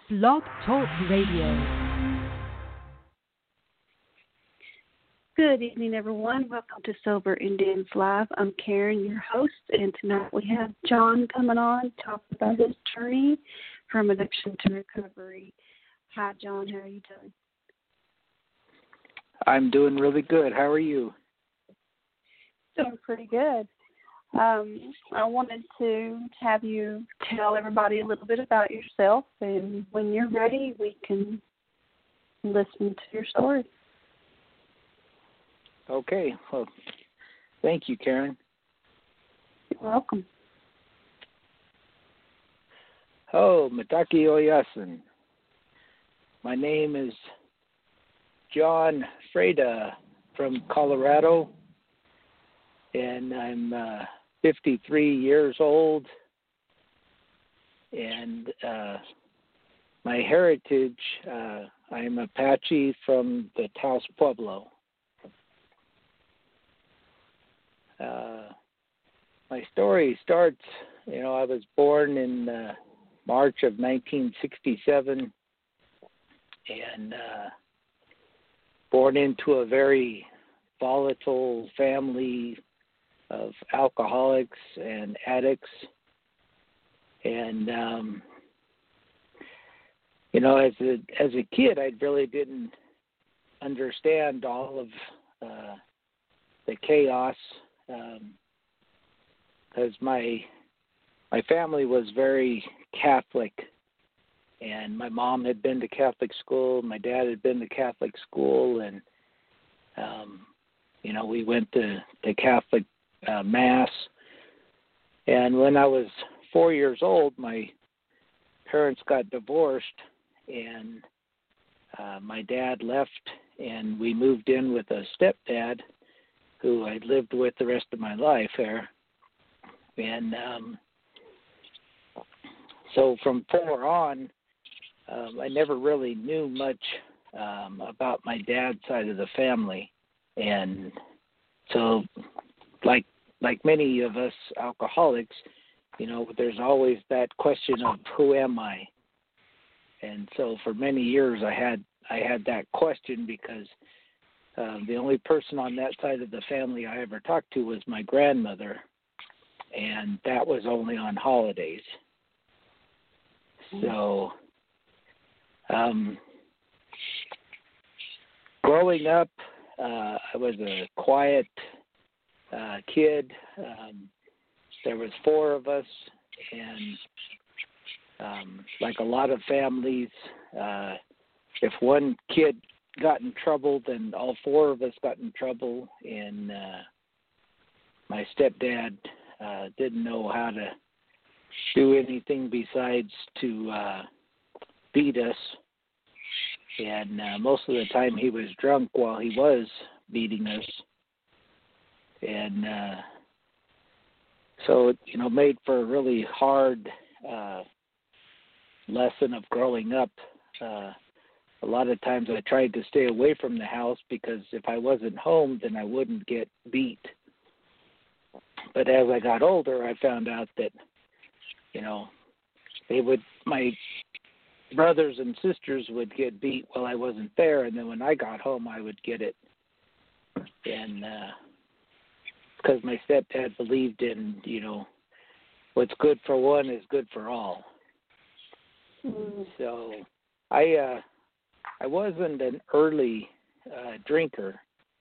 Blog Talk Radio. Good evening, everyone. Welcome to Sober Indians Live. I'm Karen, your host, and tonight we have John coming on to talk about his journey from addiction to recovery. Hi, John. How are you doing? I'm doing really good. How are you? Doing pretty good. I wanted to have you tell everybody a little bit about yourself, and when you're ready, we can listen to your story. Okay. Well, thank you, Karen. You're welcome. Oh, Mataki Oyasin. My name is John Freda from Colorado, and I'm 53 years old, and my heritage, I'm Apache from the Taos Pueblo. My story starts, I was born in March of 1967, and born into a very volatile family of alcoholics and addicts. And, as a kid, I really didn't understand all of the chaos, because my family was very Catholic, and my mom had been to Catholic school, my dad had been to Catholic school, and we went to Catholic Mass. And when I was 4 years old, my parents got divorced, and my dad left, and we moved in with a stepdad who I lived with the rest of my life there. And so from 4 on, I never really knew much about my dad's side of the family. And so like many of us alcoholics, there's always that question of who am I? And so for many years I had that question, because the only person on that side of the family I ever talked to was my grandmother, and that was only on holidays. So growing up, I was a quiet kid. There was 4 of us, and like a lot of families, if one kid got in trouble, then all 4 of us got in trouble. And my stepdad didn't know how to do anything besides to beat us. And most of the time he was drunk while he was beating us. And so it, made for a really hard lesson of growing up. A lot of times I tried to stay away from the house, because if I wasn't home, then I wouldn't get beat. But as I got older, I found out that, my brothers and sisters would get beat while I wasn't there, and then when I got home, I would get it. And because my stepdad believed in, what's good for one is good for all. So I wasn't an early drinker.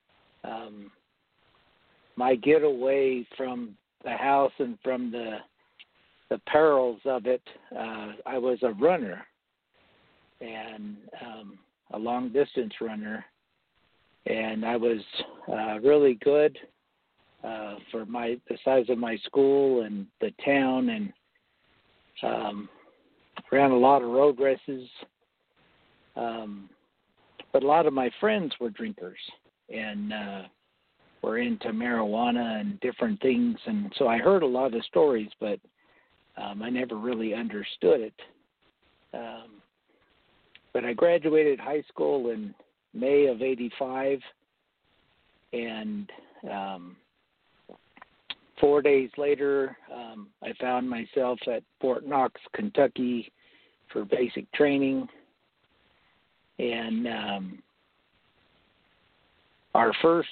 My getaway from the house and from the perils of it, I was a runner, and a long-distance runner, and I was really good for the size of my school and the town, and ran a lot of road races. But a lot of my friends were drinkers, and were into marijuana and different things, and so I heard a lot of stories, but I never really understood it. But I graduated high school in May of '85, and 4 days later, I found myself at Fort Knox, Kentucky, for basic training. And our first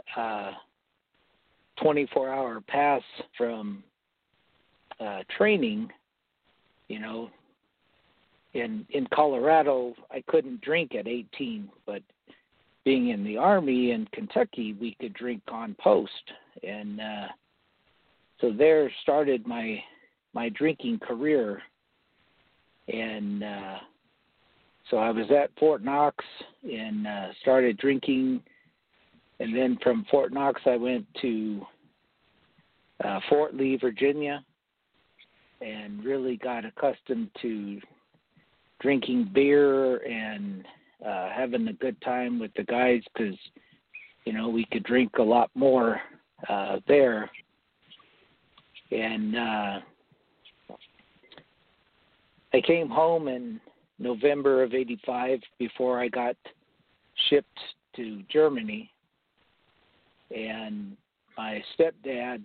24-hour pass from training, you know, in Colorado, I couldn't drink at 18, but being in the Army in Kentucky, we could drink on post. And so there started my drinking career. And so I was at Fort Knox and started drinking. And then from Fort Knox, I went to Fort Lee, Virginia, and really got accustomed to drinking beer and having a good time with the guys because, you know, we could drink a lot more there. And I came home in November of '85 before I got shipped to Germany. And my stepdad,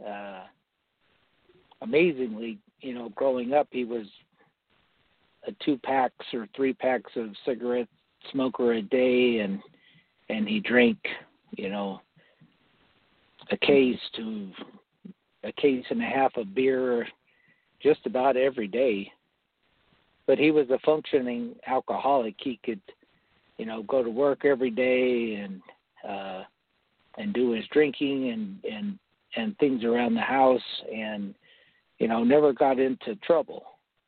amazingly, you know, growing up, he was a 2-packs or 3-packs of cigarette smoker a day, and he drank, you know, a case and a half of beer just about every day. But he was a functioning alcoholic. He could, you know, go to work every day and do his drinking and things around the house, and, you know, never got into trouble.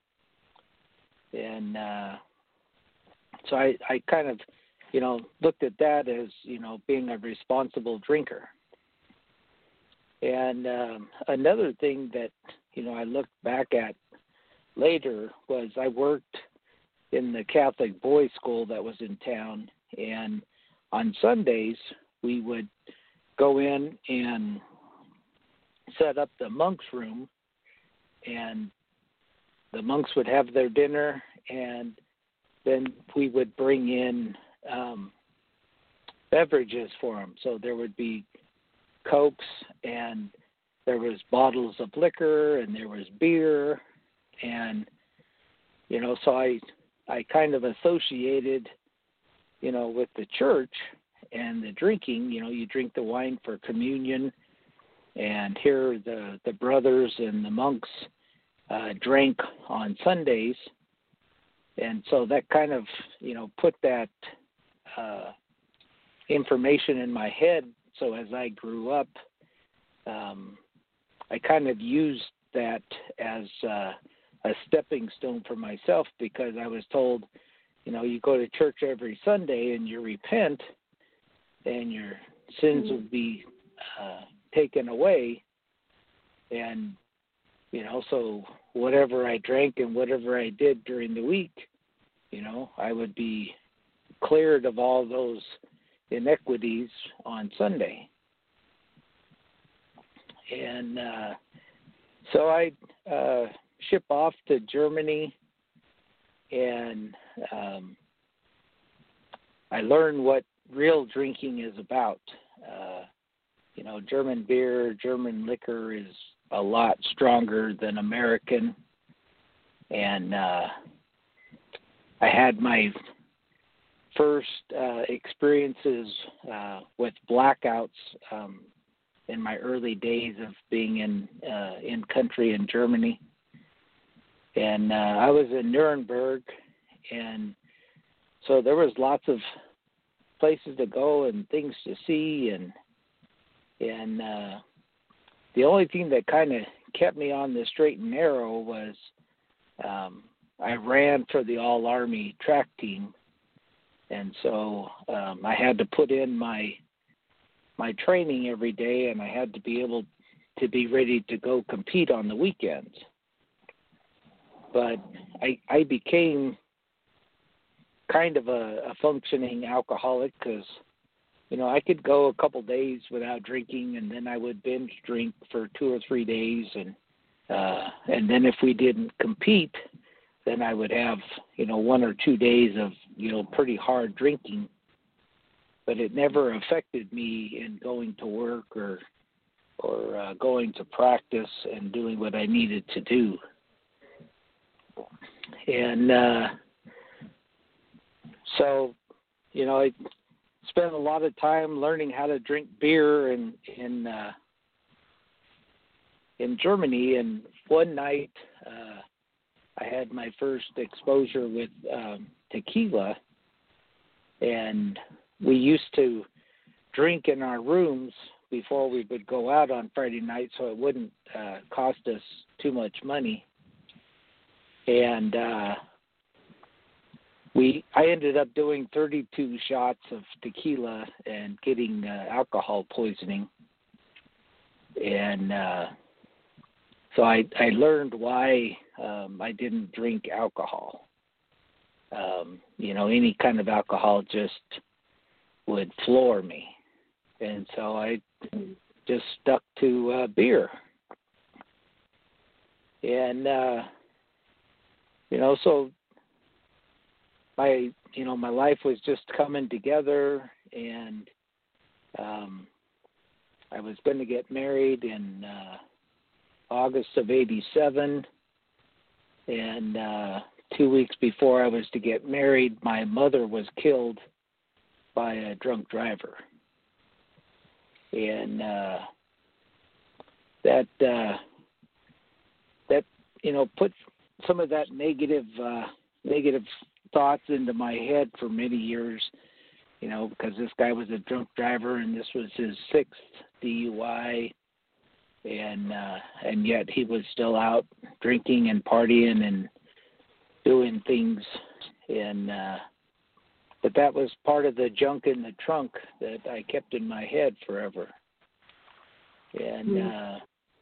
And so I kind of, you know, looked at that as, you know, being a responsible drinker. And another thing that, you know, I looked back at later was I worked in the Catholic boys' school that was in town, and on Sundays we would go in and set up the monks' room, and the monks would have their dinner, and then we would bring in beverages for them. So there would be Cokes, and there was bottles of liquor, and there was beer, and, you know, so I kind of associated, you know, with the church and the drinking. You know, you drink the wine for communion, and here the brothers and the monks drank on Sundays. And so that kind of, you know, put that information in my head. So as I grew up, I kind of used that as a stepping stone for myself, because I was told, you know, you go to church every Sunday and you repent and your sins will be taken away. And, you know, so whatever I drank and whatever I did during the week, you know, I would be cleared of all those inequities on Sunday. And so I ship off to Germany, and I learned what real drinking is about. You know, German beer, German liquor is a lot stronger than American. And I had my first experiences with blackouts in my early days of being in country in Germany. And I was in Nuremberg, and so there was lots of places to go and things to see, and the only thing that kind of kept me on the straight and narrow was I ran for the All-Army track team, and so I had to put in my training every day, and I had to be able to be ready to go compete on the weekends. But I became kind of a functioning alcoholic, because, you know, I could go a couple days without drinking, and then I would binge drink for 2 or 3 days, and then if we didn't compete, then I would have, you know, 1 or 2 days of, you know, pretty hard drinking. But it never affected me in going to work or going to practice and doing what I needed to do. And so, I spent a lot of time learning how to drink beer in Germany. And one night, I had my first exposure with tequila, and we used to drink in our rooms before we would go out on Friday night, so it wouldn't cost us too much money. And I ended up doing 32 shots of tequila and getting alcohol poisoning. And so I learned why I didn't drink alcohol. Any kind of alcohol just would floor me. And so I just stuck to beer. And, so my life was just coming together, and I was going to get married in August of '87, and 2 weeks before I was to get married, my mother was killed by a drunk driver. And that put some of that negative thoughts into my head for many years, because this guy was a drunk driver and this was his 6th DUI, and yet he was still out drinking and partying and doing things, and but that was part of the junk in the trunk that I kept in my head forever. And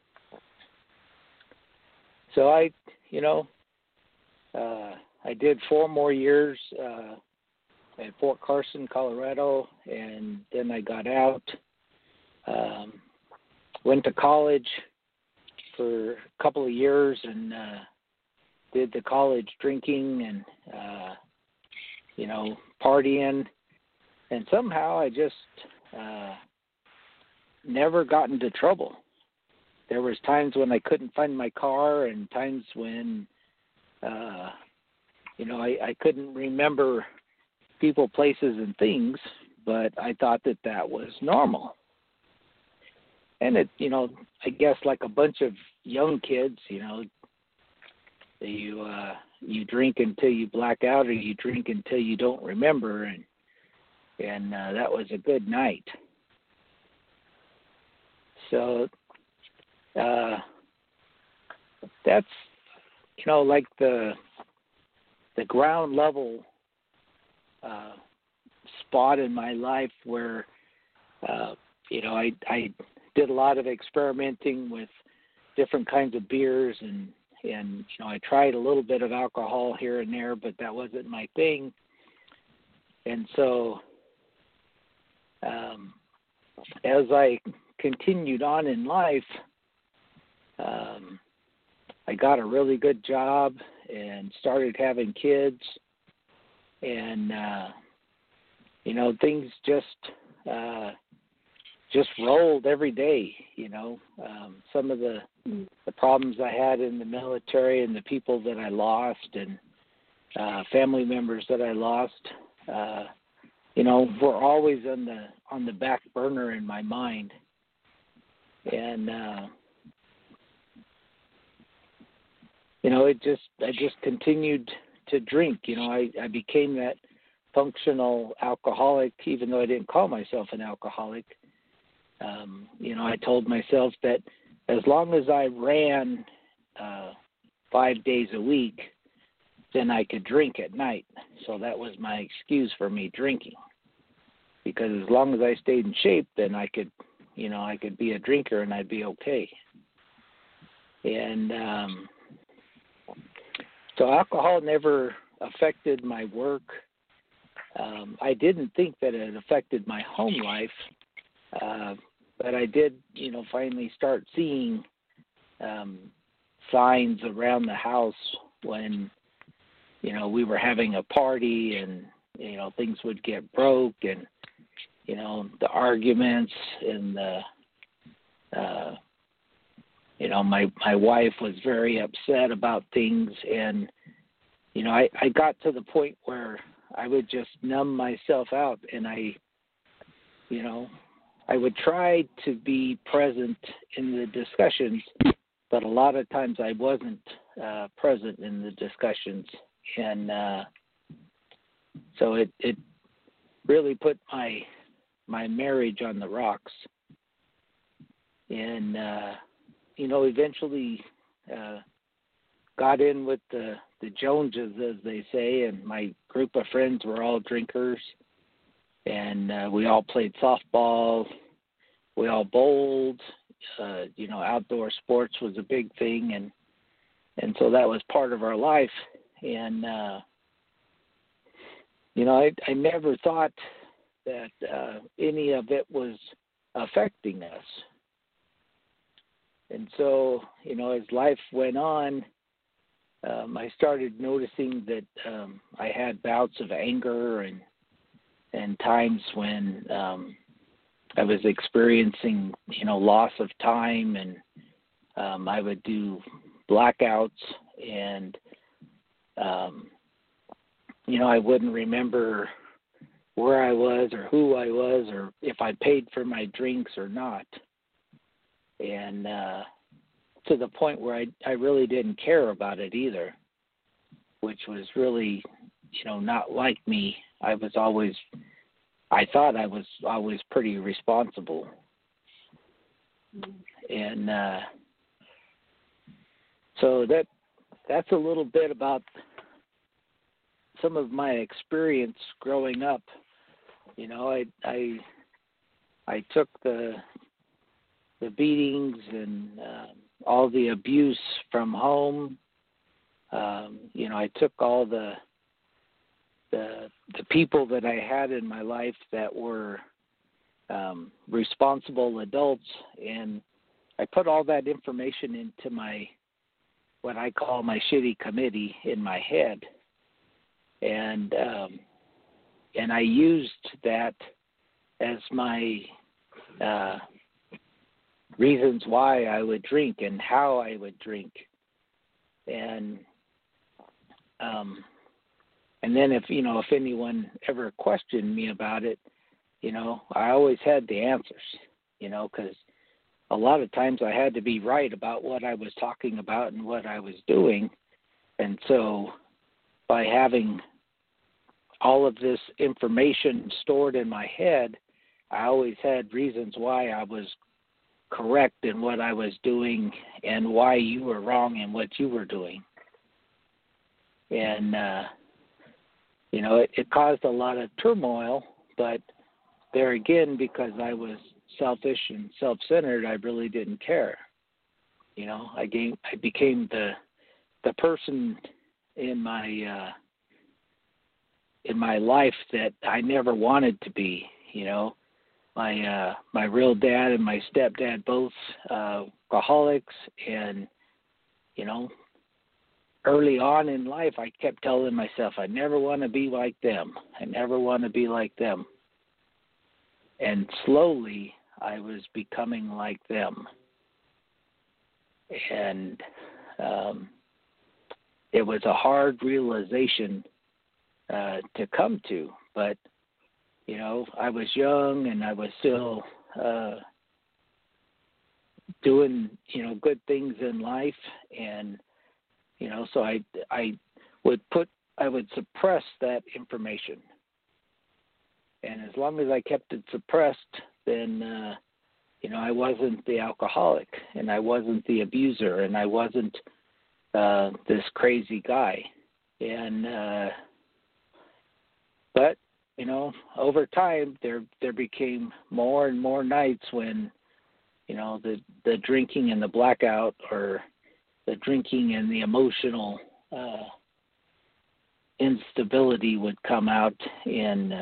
so I did 4 more years at Fort Carson, Colorado, and then I got out, went to college for a couple of years and did the college drinking and, partying. And somehow I just never got into trouble. There was times when I couldn't find my car and times when, I couldn't remember people, places, and things, but I thought that was normal. And it, I guess like a bunch of young kids, you drink until you black out, or you drink until you don't remember, and that was a good night. So that's like the ground level spot in my life where I did a lot of experimenting with different kinds of beers, and I tried a little bit of alcohol here and there, but that wasn't my thing. And so as I continued on in life, I got a really good job and started having kids, and things just rolled every day. Some of the problems I had in the military and the people that I lost and family members that I lost, were always on the back burner in my mind. And I just continued to drink. I became that functional alcoholic, even though I didn't call myself an alcoholic. I told myself that as long as I ran 5 days a week, then I could drink at night. So that was my excuse for me drinking. Because as long as I stayed in shape, then I could be a drinker and I'd be okay. And so alcohol never affected my work. I didn't think that it affected my home life, but I did, finally start seeing signs around the house when, we were having a party and, things would get broke and, the arguments and my wife was very upset about things, and I got to the point where I would just numb myself out, and I would try to be present in the discussions, but a lot of times I wasn't present in the discussions, and so it really put my marriage on the rocks, and eventually got in with the Joneses, as they say, and my group of friends were all drinkers, and we all played softball, we all bowled, outdoor sports was a big thing, and so that was part of our life, and I never thought that any of it was affecting us. And so, as life went on, I started noticing that I had bouts of anger and times when I was experiencing, loss of time, and I would do blackouts, and I wouldn't remember where I was or who I was or if I paid for my drinks or not. And to the point where I really didn't care about it either, which was really, not like me. I thought I was always pretty responsible. And so that's a little bit about some of my experience growing up. I took the beatings and all the abuse from home. I took all the people that I had in my life that were responsible adults, and I put all that information into what I call my shitty committee in my head, and I used that as my reasons why I would drink and how I would drink, and then if anyone ever questioned me about it, I always had the answers, because a lot of times I had to be right about what I was talking about and what I was doing, and so by having all of this information stored in my head, I always had reasons why I was correct in what I was doing and why you were wrong in what you were doing. And, it caused a lot of turmoil, but there again, because I was selfish and self-centered, I really didn't care. I became the person in my life that I never wanted to be. My real dad and my stepdad both alcoholics, and early on in life I kept telling myself I never want to be like them. I never want to be like them. And slowly I was becoming like them. And it was a hard realization to come to, but I was young and I was still doing good things in life, and so I would suppress that information, and as long as I kept it suppressed, then I wasn't the alcoholic, and I wasn't the abuser, and I wasn't this crazy guy, and but over time there became more and more nights when the drinking and the blackout, or the drinking and the emotional instability would come out, and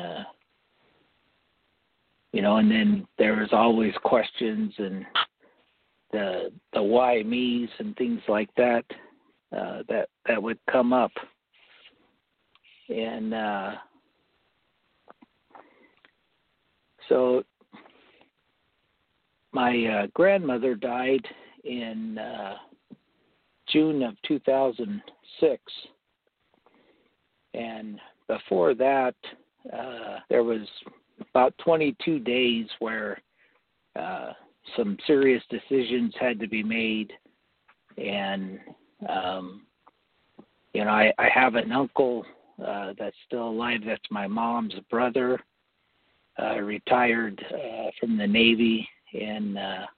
and then there was always questions and the why me's and things like that that would come up, and so my grandmother died in June of 2006, And before that, there was about 22 days where some serious decisions had to be made. And, I have an uncle that's still alive. That's my mom's brother, retired from the Navy. And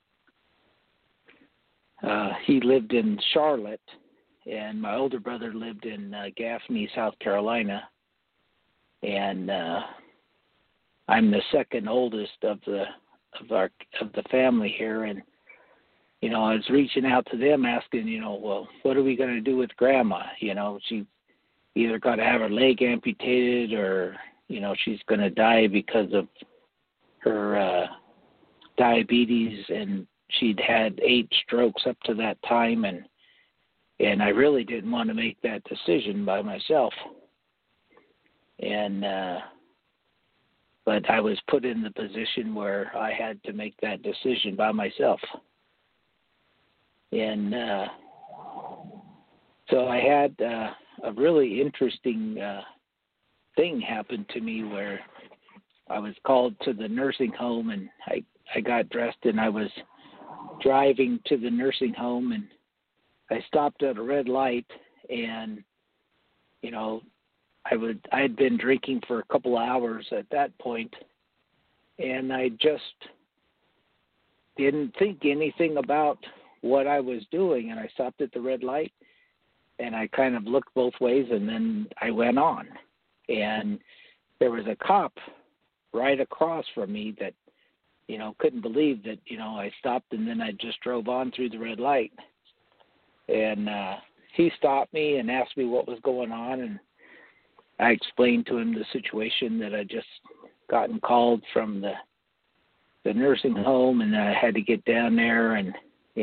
he lived in Charlotte. And my older brother lived in Gaffney, South Carolina. And I'm the second oldest of the family here, and I was reaching out to them asking, well, what are we going to do with Grandma? She either got to have her leg amputated, or she's going to die because of her diabetes, and she'd had 8 strokes up to that time, and I really didn't want to make that decision by myself. And but I was put in the position where I had to make that decision by myself. And so I had a really interesting thing happen to me where I was called to the nursing home, and I got dressed and I was driving to the nursing home, and I stopped at a red light, and I had been drinking for a couple hours at that point, and I just didn't think anything about what I was doing, and I stopped at the red light, and I kind of looked both ways, and then I went on. And there was a cop right across from me that, couldn't believe that, I stopped and then I just drove on through the red light. And he stopped me and asked me what was going on, and I explained to him the situation, that I just gotten called from the nursing home, and I had to get down there, and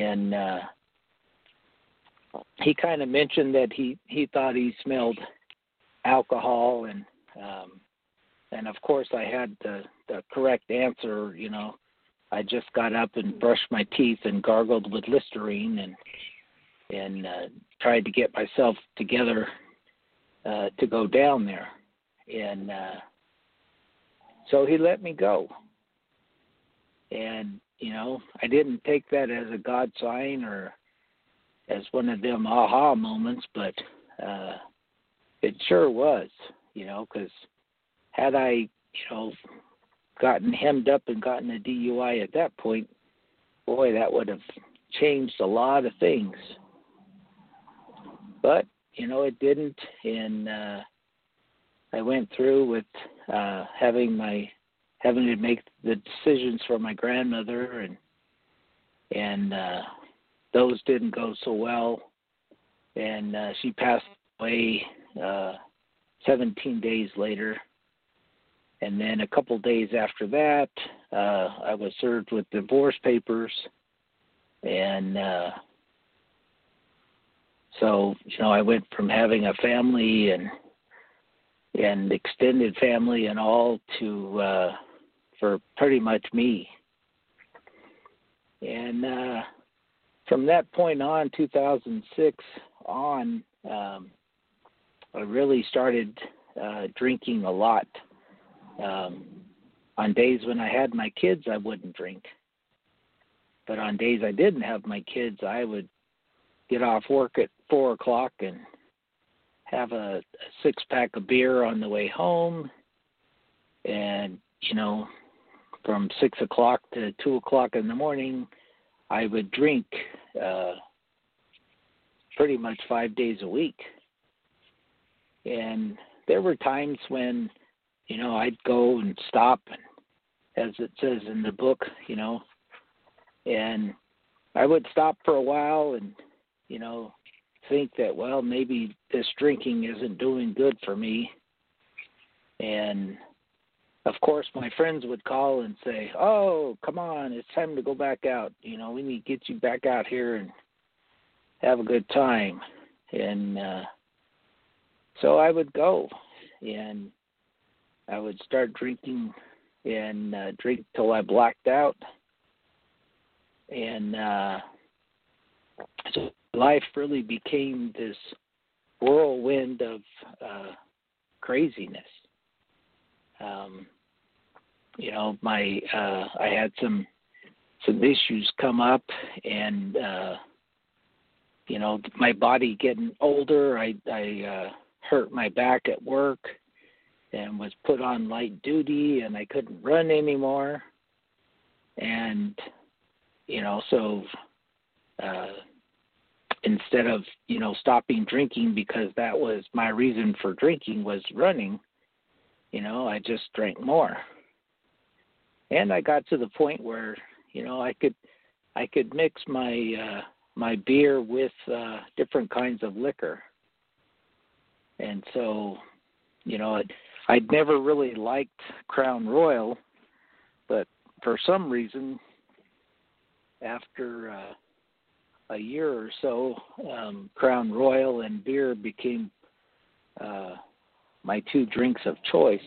he kind of mentioned that he thought he smelled alcohol, and of course I had the correct answer. I just got up and brushed my teeth and gargled with Listerine, and tried to get myself together to go down there. And so he let me go. And, I didn't take that as a God sign or as one of them aha moments, but it sure was, because had I, gotten hemmed up and gotten a DUI at that point, boy, that would have changed a lot of things. But, it didn't, and I went through with having to make the decisions for my grandmother, and those didn't go so well, and she passed away 17 days later. And then a couple days after that, I was served with divorce papers, and so, I went from having a family and extended family and all to for pretty much me. And from that point on, 2006 on, I really started drinking a lot. On days when I had my kids, I wouldn't drink. But on days I didn't have my kids, I would get off work at 4 o'clock and have a 6-pack of beer on the way home. And, from 6 o'clock to 2 o'clock in the morning, I would drink pretty much 5 days a week. And there were times when, I'd go and stop, and as it says in the book, and I would stop for a while and, think that, well, maybe this drinking isn't doing good for me. And, of course, my friends would call and say, oh, come on, it's time to go back out. We need to get you back out here and have a good time. And so I would go, and I would start drinking and drink till I blacked out. And so life really became this whirlwind of craziness. I had some issues come up, and my body getting older. I hurt my back at work and was put on light duty, and I couldn't run anymore. And so instead of stopping drinking, because that was my reason for drinking was running, I just drank more. And I got to the point where I could mix my my beer with different kinds of liquor. And so I'd never really liked Crown Royal, but for some reason, after a year or so, Crown Royal and beer became my two drinks of choice.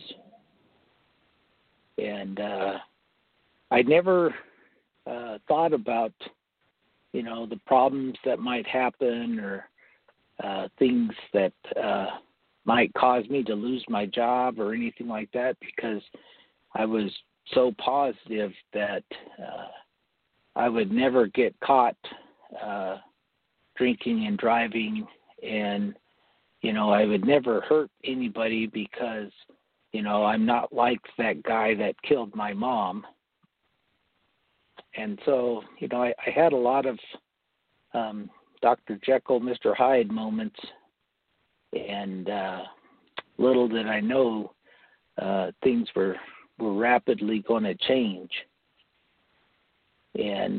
And I never thought about, the problems that might happen, or things that might cause me to lose my job or anything like that, because I was so positive that I would never get caught drinking and driving, and I would never hurt anybody, because I'm not like that guy that killed my mom. And so I had a lot of Dr. Jekyll, Mr. Hyde moments, and little did I know things were rapidly going to change. And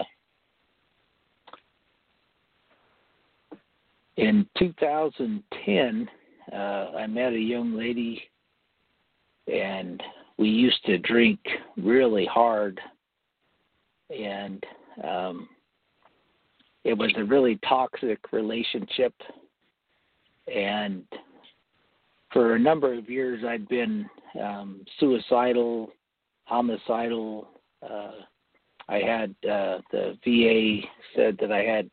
in 2010, I met a young lady, and we used to drink really hard, and it was a really toxic relationship. And for a number of years, I'd been suicidal, homicidal. I had the VA said that I had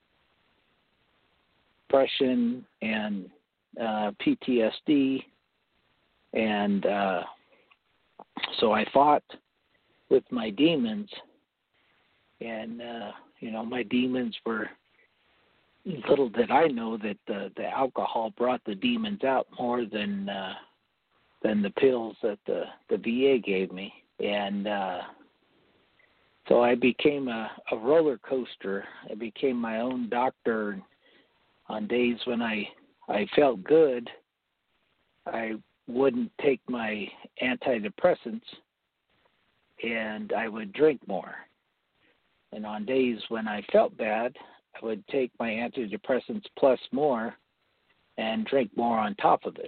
depression and PTSD, and so I fought with my demons, and my demons were, little did I know that the alcohol brought the demons out more than the pills that the VA gave me. And so I became a roller coaster. I became my own doctor. On days when I felt good, I wouldn't take my antidepressants, and I would drink more. And on days when I felt bad, I would take my antidepressants plus more and drink more on top of it.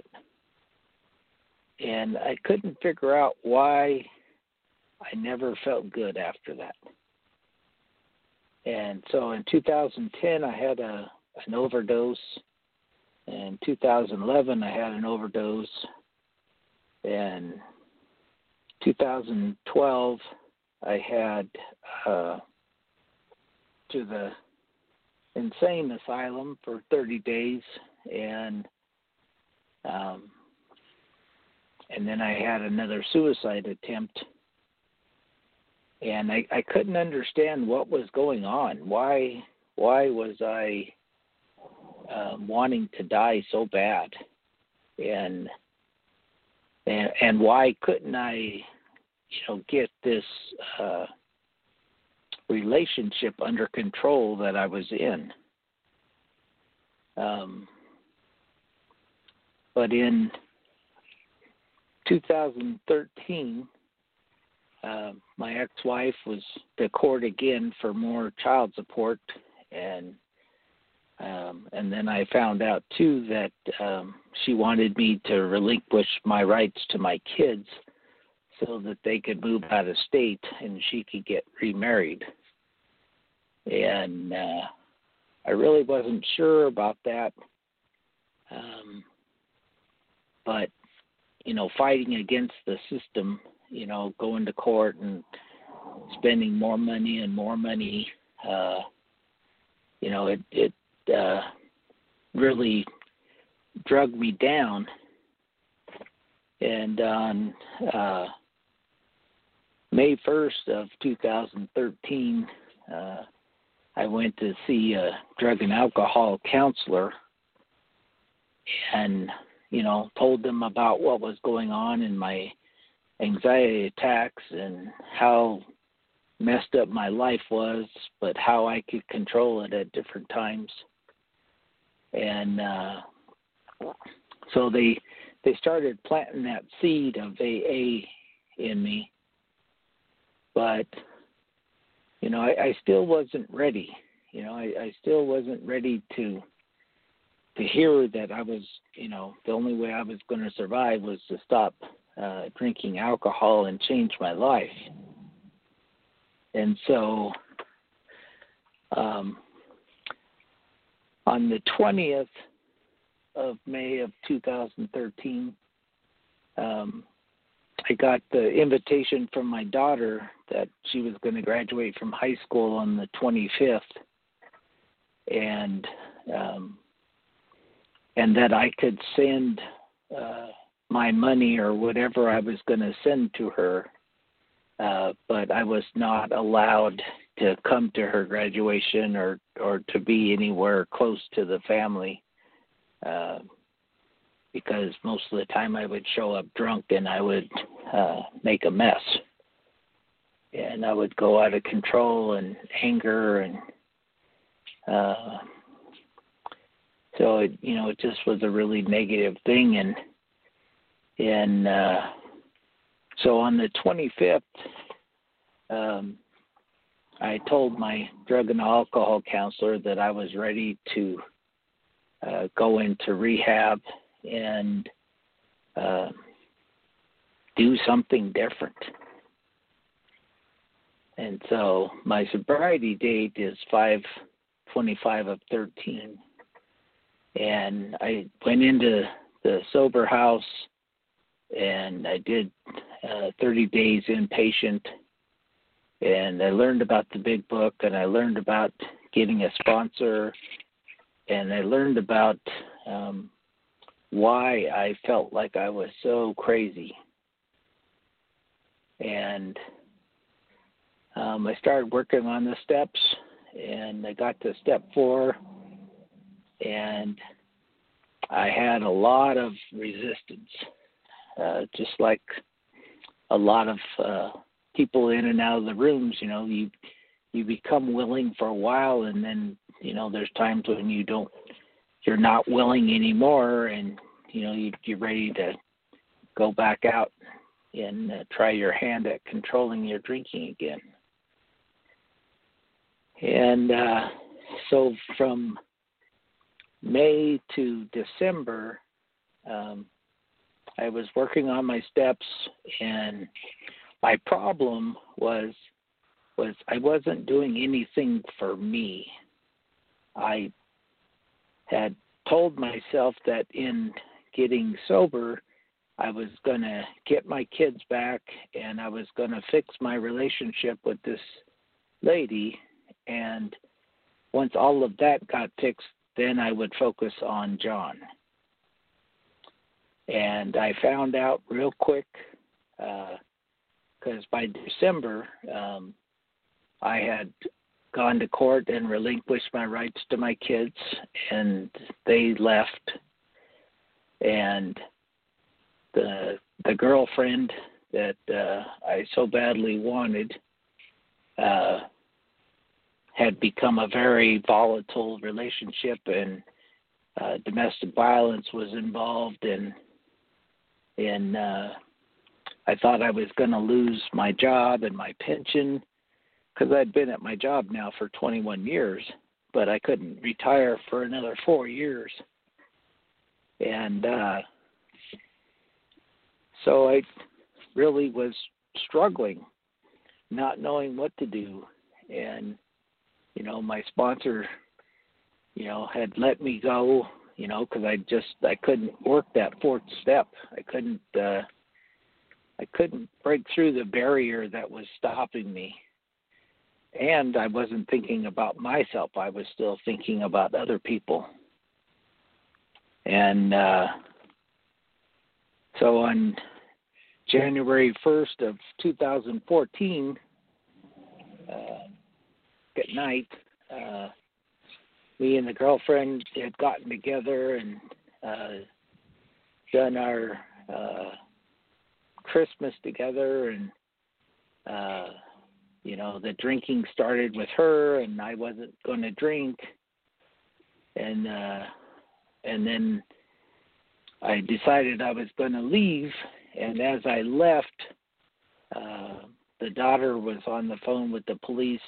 And I couldn't figure out why I never felt good after that. And so in 2010, I had an overdose. In 2011, I had an overdose. In 2012, I had to the insane asylum for 30 days, and then I had another suicide attempt, and I couldn't understand what was going on. Why was I wanting to die so bad, and why couldn't I get this relationship under control that I was in? But in 2013, my ex-wife was to court again for more child support, and then I found out too that she wanted me to relinquish my rights to my kids so that they could move out of state and she could get remarried. And I really wasn't sure about that. But, fighting against the system, going to court and spending more money and more money, it really drug me down. And on May 1st of 2013, I went to see a drug and alcohol counselor and, told them about what was going on in my anxiety attacks and how messed up my life was, but how I could control it at different times. And so they started planting that seed of AA in me. But, I still wasn't ready. I still wasn't ready to hear that I was, the only way I was going to survive was to stop drinking alcohol and change my life. And so on the 20th of May of 2013, I got the invitation from my daughter that she was going to graduate from high school on the 25th, and that I could send my money or whatever I was going to send to her, but I was not allowed to come to her graduation or to be anywhere close to the family, because most of the time I would show up drunk and I would make a mess. And I would go out of control and anger, and so it just was a really negative thing. And so on the 25th, I told my drug and alcohol counselor that I was ready to go into rehab and do something different. And so my sobriety date is 5/25 of 13. And I went into the sober house and I did 30 days inpatient. And I learned about the big book, and I learned about getting a sponsor, and I learned about why I felt like I was so crazy. And I started working on the steps, and I got to step 4, and I had a lot of resistance, just like a lot of people in and out of the rooms. You become willing for a while, and then there's times when you're not willing anymore, and you're ready to go back out and try your hand at controlling your drinking again. And so from May to December, I was working on my steps, and my problem was I wasn't doing anything for me. I had told myself that in getting sober, I was going to get my kids back, and I was going to fix my relationship with this lady. And once all of that got fixed, then I would focus on John. And I found out real quick, because by December, I had gone to court and relinquished my rights to my kids, and they left. And the girlfriend that I so badly wanted had become a very volatile relationship, and domestic violence was involved, and I thought I was going to lose my job and my pension, because I'd been at my job now for 21 years, but I couldn't retire for another 4 years. And so I really was struggling, not knowing what to do. And, my sponsor, had let me go, because I couldn't work that 4th step. I couldn't break through the barrier that was stopping me. And I wasn't thinking about myself. I was still thinking about other people. And So on January 1st of 2014, at night, me and the girlfriend had gotten together and done our Christmas together, and the drinking started with her, and I wasn't going to drink, and then I decided I was going to leave, and as I left, the daughter was on the phone with the police,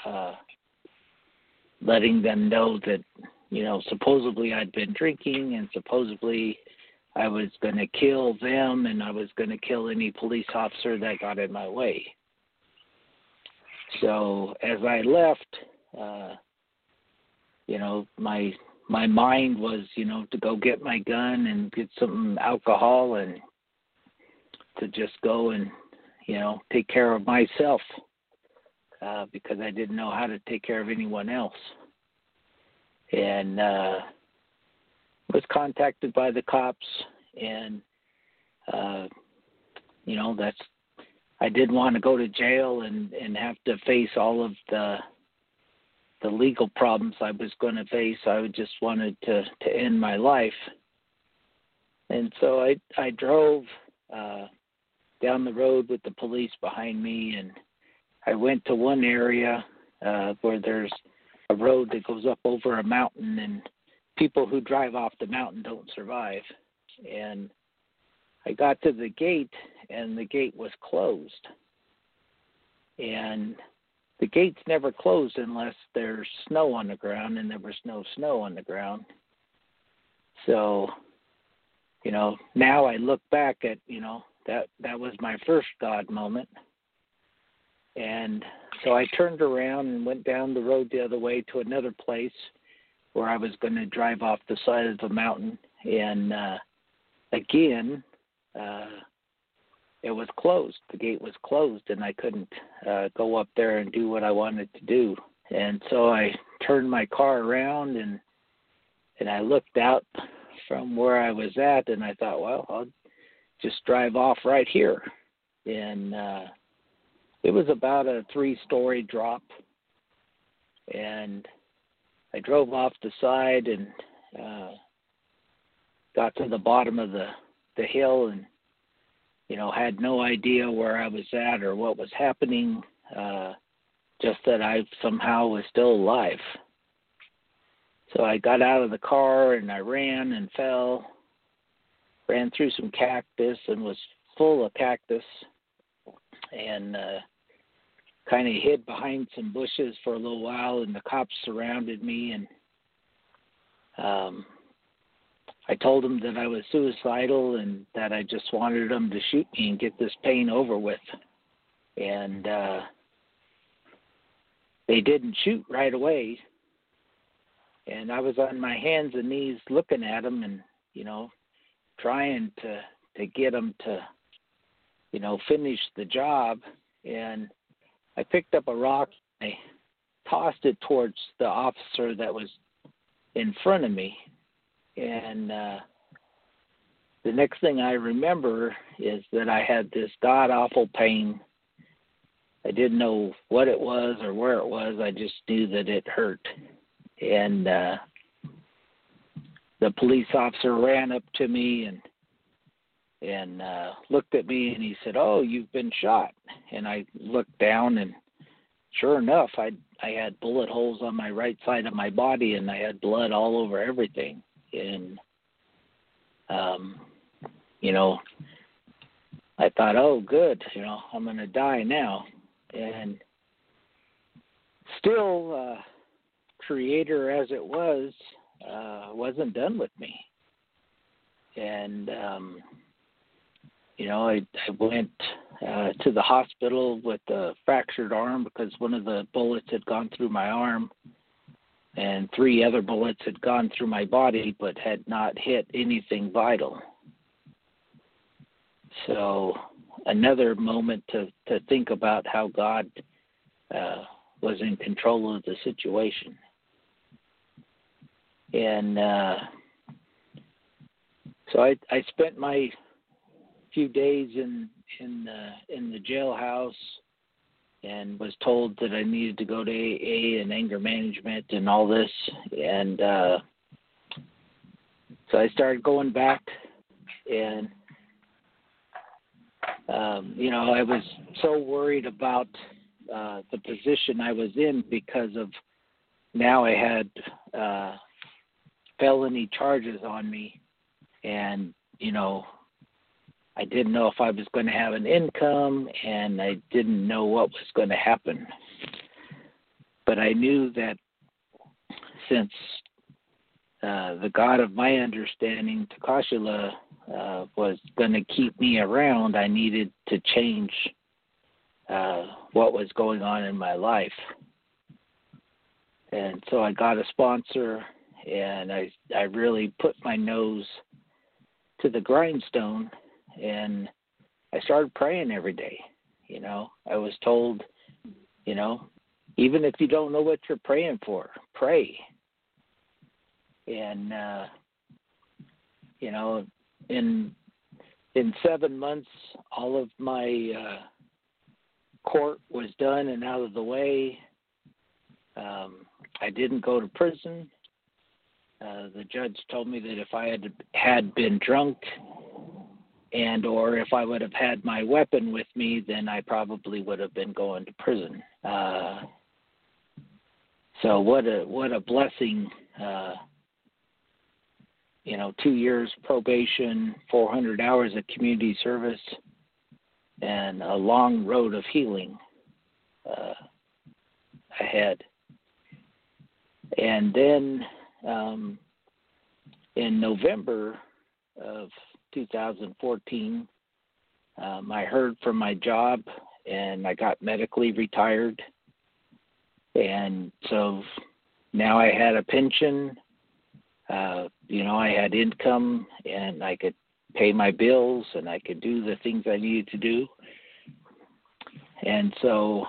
letting them know that, supposedly I'd been drinking, and supposedly I was going to kill them, and I was going to kill any police officer that got in my way. So as I left, my mind was, to go get my gun and get some alcohol and to just go and, take care of myself because I didn't know how to take care of anyone else. And was contacted by the cops, and, I didn't want to go to jail and have to face all of the legal problems I was going to face. I just wanted to end my life. And so I drove down the road with the police behind me, and I went to one area where there's a road that goes up over a mountain, and people who drive off the mountain don't survive. And I got to the gate, and the gate was closed. And the gate's never closed unless there's snow on the ground, and there was no snow on the ground. So, now I look back at, that was my first God moment. And so I turned around and went down the road the other way to another place where I was going to drive off the side of the mountain. And again, it was closed. The gate was closed, and I couldn't go up there and do what I wanted to do. And so I turned my car around, and I looked out from where I was at, and I thought, well, I'll just drive off right here. And it was about a 3-story drop, and I drove off the side and got to the bottom of the hill, and had no idea where I was at or what was happening, just that I somehow was still alive. So I got out of the car, and I ran and ran through some cactus and was full of cactus, and kind of hid behind some bushes for a little while, and the cops surrounded me, and I told them that I was suicidal and that I just wanted them to shoot me and get this pain over with. And they didn't shoot right away. And I was on my hands and knees looking at them and, trying to get them to, finish the job. And I picked up a rock and I tossed it towards the officer that was in front of me. And the next thing I remember is that I had this god-awful pain. I didn't know what it was or where it was. I just knew that it hurt. And the police officer ran up to me and looked at me, and he said, "Oh, you've been shot." And I looked down, and sure enough, I had bullet holes on my right side of my body, and I had blood all over everything. And, I thought, oh, good, I'm going to die now. And still, Creator as it was, wasn't done with me. And, I went to the hospital with a fractured arm because one of the bullets had gone through my arm, and 3 other bullets had gone through my body but had not hit anything vital. So another moment to think about how God was in control of the situation. And so I spent my few days in the jailhouse, and was told that I needed to go to AA and anger management and all this. And so I started going back, and I was so worried about the position I was in because of now I had felony charges on me, and I didn't know if I was going to have an income, and I didn't know what was going to happen. But I knew that since the God of my understanding, Takashila, was going to keep me around, I needed to change what was going on in my life. And so I got a sponsor, and I really put my nose to the grindstone, and I started praying every day. I was told, even if you don't know what you're praying for, pray. And, in 7 months, all of my court was done and out of the way. I didn't go to prison. The judge told me that if I had been drunk and or if I would have had my weapon with me, then I probably would have been going to prison. So what a blessing. 2 years probation, 400 hours of community service, and a long road of healing ahead. And then in November of 2014, I heard from my job, and I got medically retired. And so now I had a pension. I had income, and I could pay my bills, and I could do the things I needed to do. And so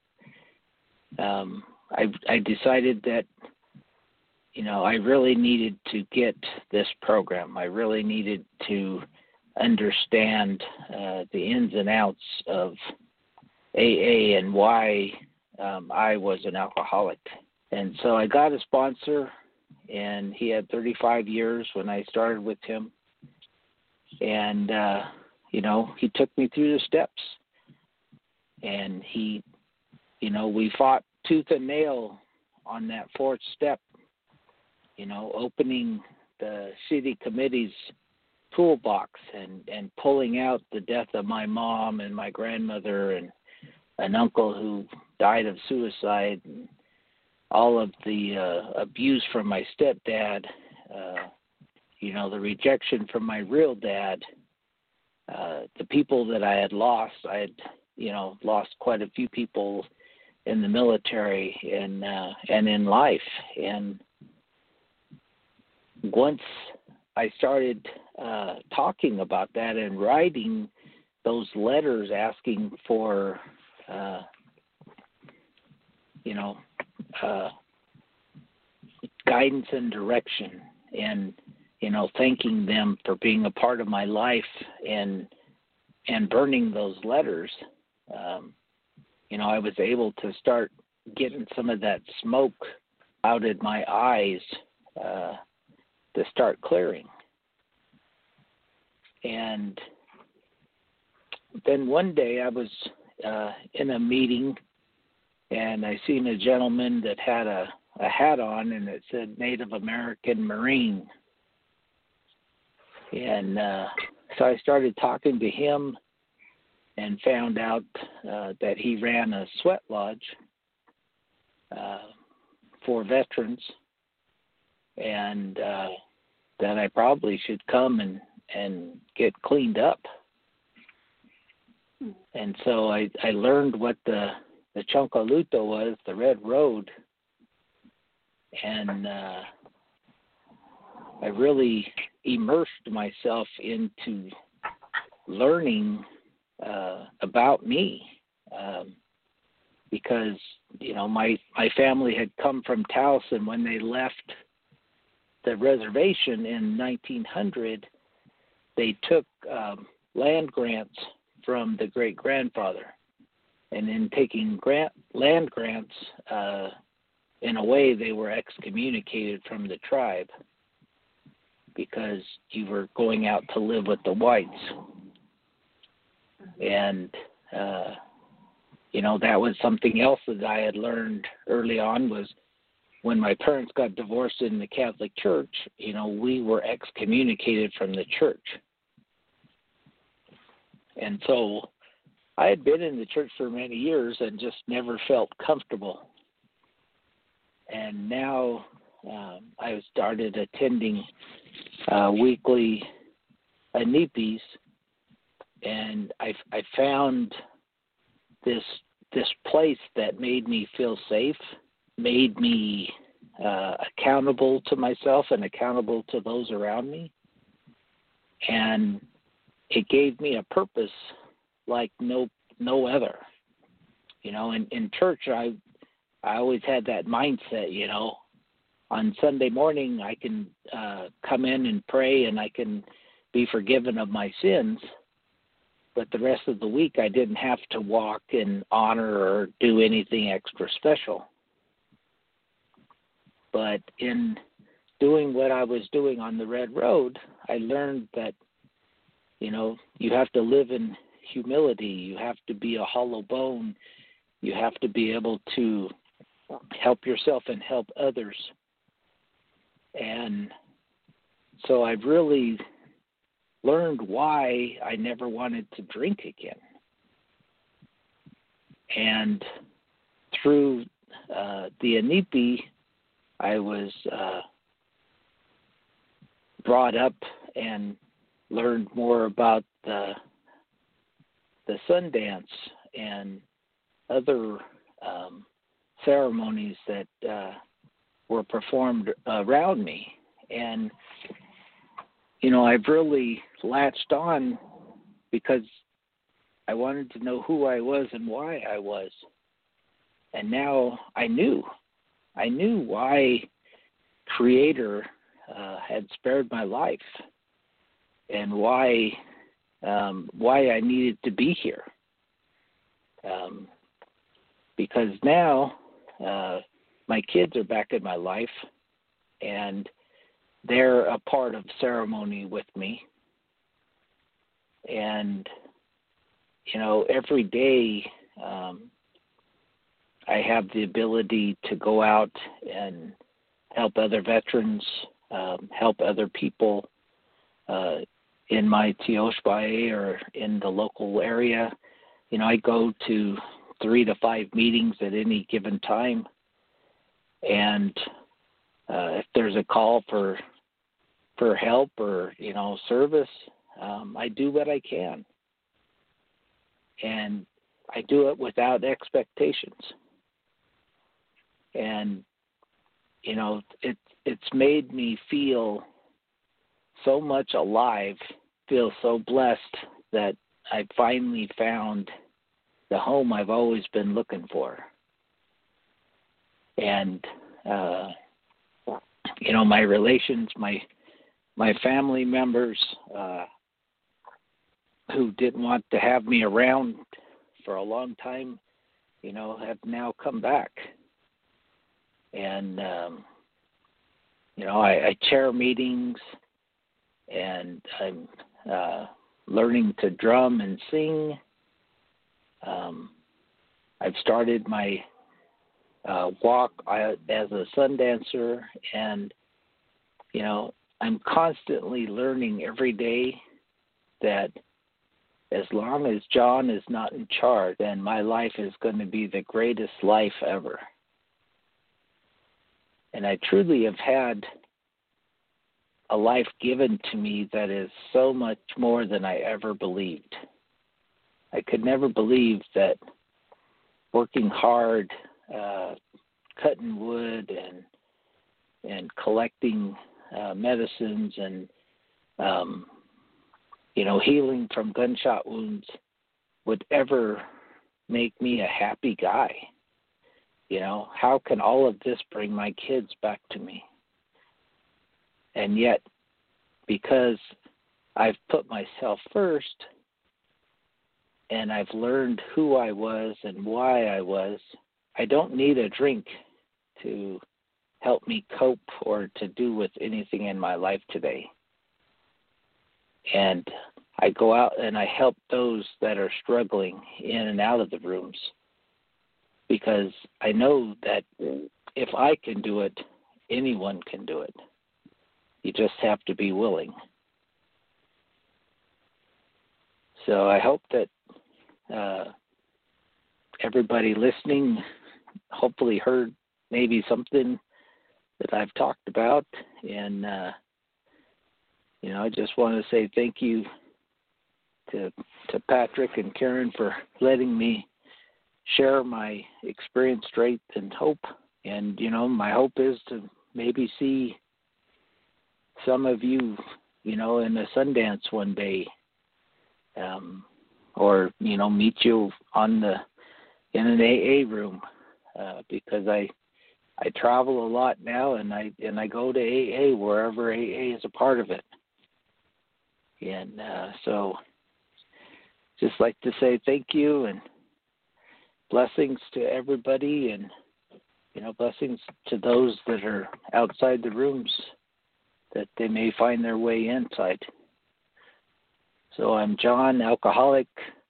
I decided that, I really needed to get this program. I really needed to understand the ins and outs of AA and why I was an alcoholic. And so I got a sponsor, and he had 35 years when I started with him. And, he took me through the steps. And he, we fought tooth and nail on that fourth step, opening the city committee's toolbox and pulling out the death of my mom and my grandmother and an uncle who died of suicide, and all of the abuse from my stepdad, the rejection from my real dad, the people that I had lost. I had, lost quite a few people in the military and in life. And once I started talking about that and writing those letters asking for, guidance and direction, and thanking them for being a part of my life, and burning those letters, I was able to start getting some of that smoke out of my eyes to start clearing. And then one day I was in a meeting, and I seen a gentleman that had a hat on, and it said Native American Marine. And so I started talking to him and found out that he ran a sweat lodge for veterans, and that I probably should come and get cleaned up. And so I learned what the Chonkaluto was, the Red Road, and I really immersed myself into learning about me, because my family had come from Taos, and when they left the reservation in 1900, they took land grants from the great-grandfather. And in taking land grants, in a way, they were excommunicated from the tribe because you were going out to live with the whites. And, that was something else that I had learned early on was when my parents got divorced in the Catholic Church, we were excommunicated from the church. And so I had been in the church for many years and just never felt comfortable. And now I started attending weekly Anipis, and I found this place that made me feel safe, made me accountable to myself and accountable to those around me. And it gave me a purpose like no other. In church, I always had that mindset, on Sunday morning I can come in and pray and I can be forgiven of my sins, but the rest of the week I didn't have to walk in honor or do anything extra special. But in doing what I was doing on the Red Road, I learned that, you have to live in humility. You have to be a hollow bone. You have to be able to help yourself and help others. And so I've really learned why I never wanted to drink again. And through the Inipi, I was brought up and learned more about the Sundance and other ceremonies that were performed around me. And, I've really latched on because I wanted to know who I was and why I was. And now I knew why Creator had spared my life and why I needed to be here. Because now my kids are back in my life, and they're a part of ceremony with me. And, every day I have the ability to go out and help other veterans, help other people in my Teoshbae or in the local area. I go to 3 to 5 meetings at any given time. And if there's a call for help or, service, I do what I can. And I do it without expectations. And, it's made me feel so much alive, feel so blessed that I finally found the home I've always been looking for. And, my relations, my family members who didn't want to have me around for a long time, have now come back. And, I chair meetings, and I'm learning to drum and sing. I've started my walk as a sun dancer, and, I'm constantly learning every day that as long as John is not in charge, then my life is going to be the greatest life ever. And I truly have had a life given to me that is so much more than I ever believed. I could never believe that working hard, cutting wood and collecting medicines and, healing from gunshot wounds would ever make me a happy guy. How can all of this bring my kids back to me? And yet, because I've put myself first, and I've learned who I was and why I was, I don't need a drink to help me cope or to do with anything in my life today. And I go out and I help those that are struggling in and out of the rooms, because I know that if I can do it, anyone can do it. You just have to be willing. So I hope that everybody listening hopefully heard maybe something that I've talked about. And, I just want to say thank you to Patrick and Karen for letting me share my experience, strength, and hope. And, my hope is to maybe see some of you, in a Sundance one day, or, meet you in an AA room, because I travel a lot now, and I go to AA wherever AA is a part of it. And so just like to say thank you and blessings to everybody, and, blessings to those that are outside the rooms, that they may find their way inside. So I'm John, alcoholic.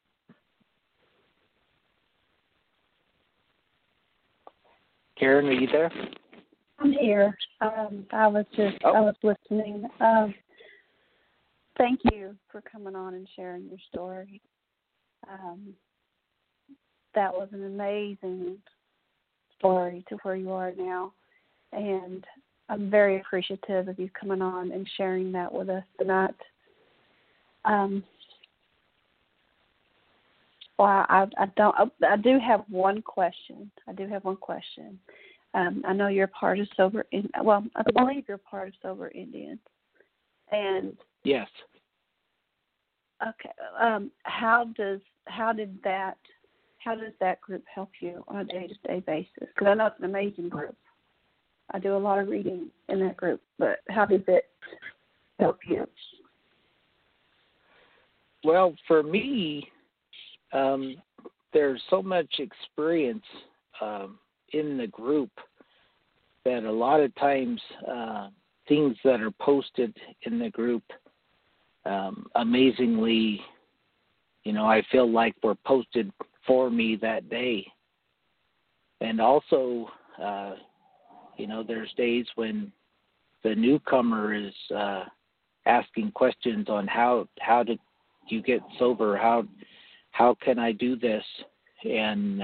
Karen, are you there? I'm here. I was listening. Thank you for coming on and sharing your story. That was an amazing story to where you are now, and I'm very appreciative of you coming on and sharing that with us tonight. Well, I do have one question. I know you're part of Sober. I believe you're part of Sober Indians. And yes. Okay. How does that group help you on a day-to-day basis? Because I know it's an amazing group. I do a lot of reading in that group, but how does it help you? Well, for me, there's so much experience in the group that a lot of times things that are posted in the group, amazingly, I feel like were posted for me that day. And also, there's days when the newcomer is asking questions on how did you get sober, how can I do this, and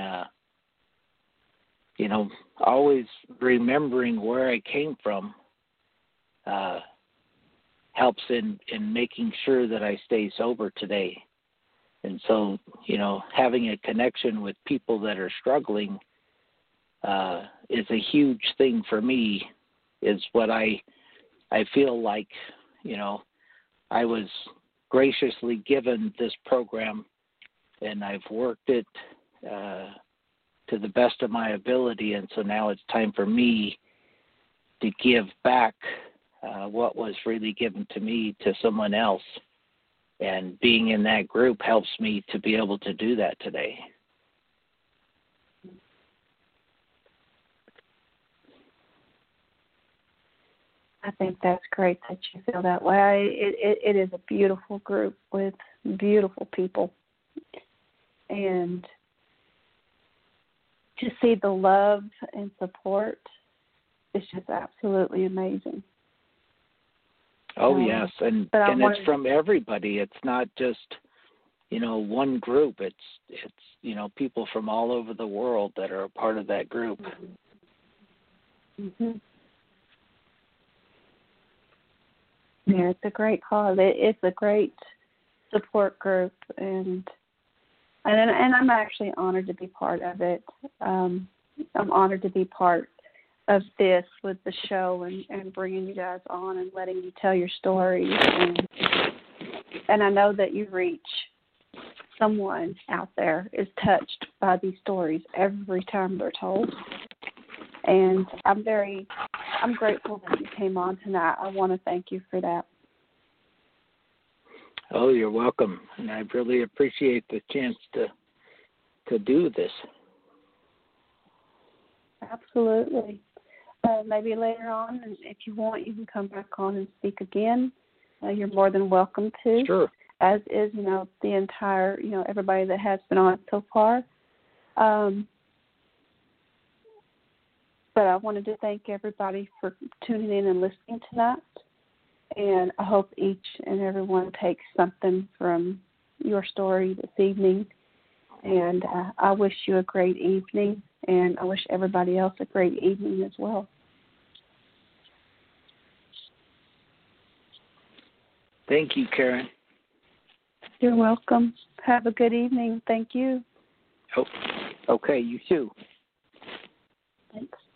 always remembering where I came from helps in making sure that I stay sober today. And so, having a connection with people that are struggling is a huge thing for me, is what I feel like, I was graciously given this program, and I've worked it to the best of my ability, and so now it's time for me to give back what was really given to me to someone else. And being in that group helps me to be able to do that today. I think that's great that you feel that way. It is a beautiful group with beautiful people. And to see the love and support is just absolutely amazing. Oh, yes, and it's from everybody. It's not just, one group. It's people from all over the world that are a part of that group. Mm-hmm. Yeah, it's a great cause. It's a great support group, and I'm actually honored to be part of it. I'm honored to be part of this with the show and bringing you guys on and letting you tell your stories. And I know that you reach someone out there is touched by these stories every time they're told. And I'm grateful that you came on tonight. I want to thank you for that. Oh, you're welcome, and I really appreciate the chance to do this. Absolutely. Maybe later on, and if you want, you can come back on and speak again. You're more than welcome to. Sure. As is, the entire, everybody that has been on so far. But I wanted to thank everybody for tuning in and listening tonight. And I hope each and everyone takes something from your story this evening. And I wish you a great evening, and I wish everybody else a great evening as well. Thank you, Karen. You're welcome. Have a good evening. Thank you. Oh, okay, you too. Thanks.